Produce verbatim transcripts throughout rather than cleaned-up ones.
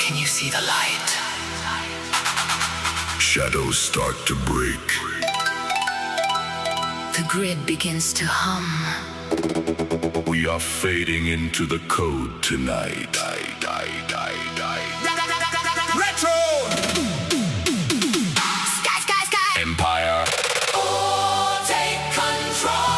Can you see the light? Shadows start to break. The grid begins to hum. We are fading into the code tonight. Die, die, die, die. Retro! Sky, sky, sky! Empire. Oh, take control!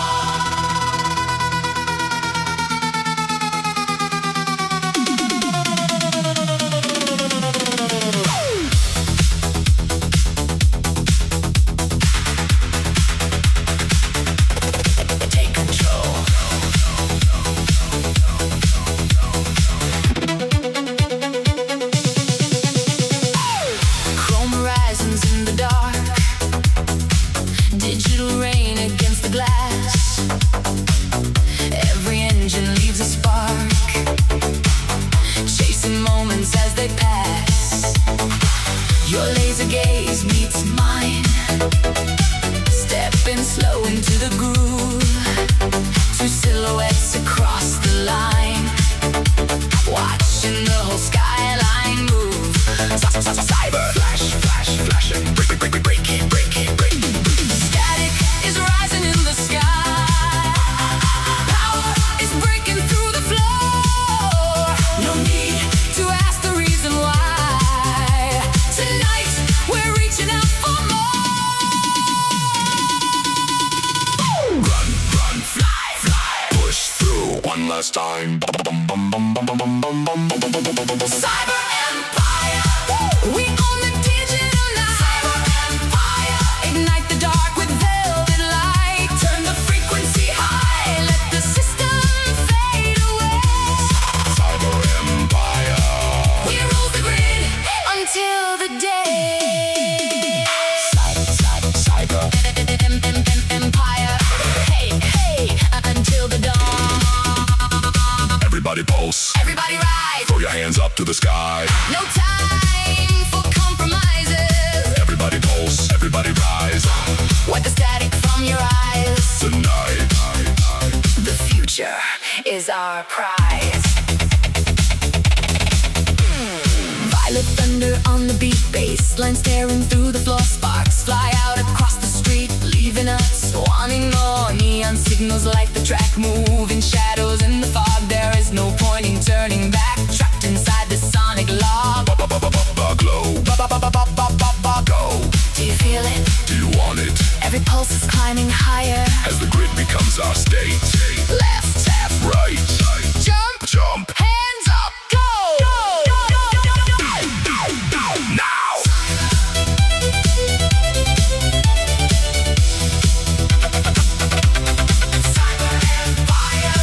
Time. Cyber Empire, we own the digital night. Cyber Empire, ignite the dark with velvet light. Turn the frequency high, let the system fade away. Cyber Empire, we rule the grid until the day. Cyber, cyber, cyber Empire, hey, hey, until the dawn. Everybody pulse. Everybody rise. Throw your hands up to the sky. No time for compromises. Everybody pulse. Everybody rise. Wipe the static from your eyes. Tonight, the future is our prize. Violet thunder on the beat, baseline staring through the floor. Sparks fly out across the street, leaving us wanting more. Neon signals light the track, moving shadows in the fog. There is no point in turning back, trapped inside the sonic log. Glow, go. Do you feel it? Do you want it? Every pulse is climbing higher as the grid becomes our state. Left, tap, right, jump, jump. Hands up, go, go, go, go, go, go. Now. Cyber Empire.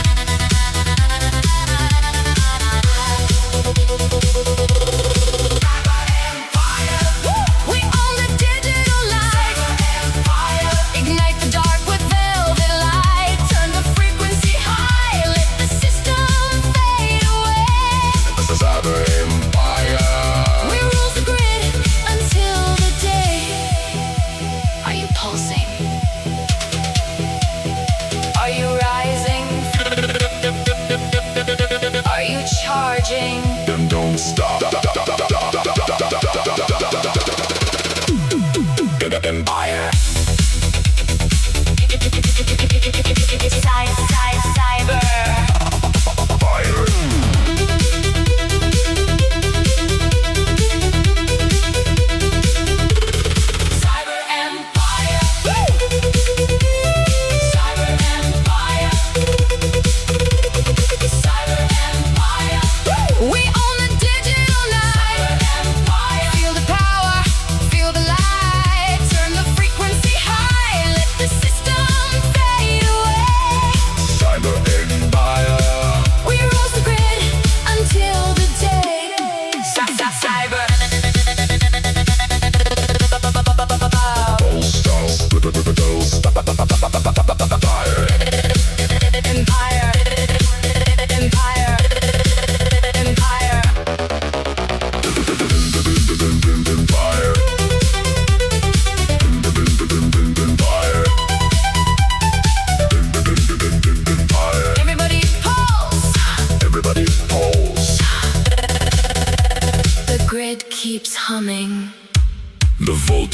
Cyber Empire. We own the digital light. Cyber Empire. Ignite the dark with velvet light. Turn the frequency high, let the system fade away. Cyber Empire. We rule the grid until the day. Are you pulsing? Are you rising? Are you charging? Then don't stop. Empire. Cy, cy, cyber. Fire. Cyber Empire. Cyber Empire. Cyber Empire. We own the digital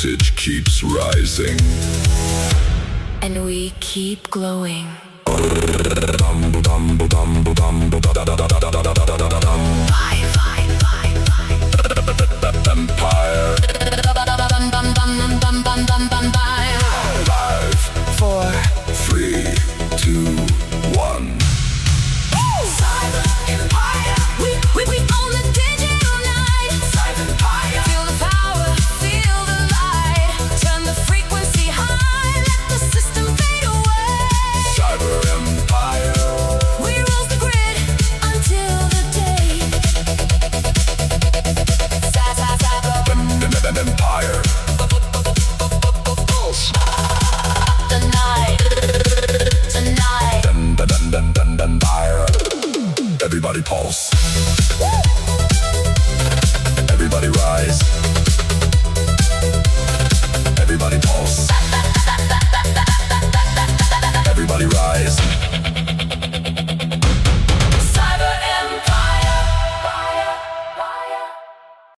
voltage keeps rising, and we keep glowing. Empire. Five, Four, three, two, one. Cyber Empire. We, we, we own the digital night. Cyber Empire. Feel the power, feel the light. Turn the frequency high, let the system fade away. Cyber Empire. We rule the grid until the day. Cyber Empire. Tonight, tonight. Empire. Everybody pulse. Woo!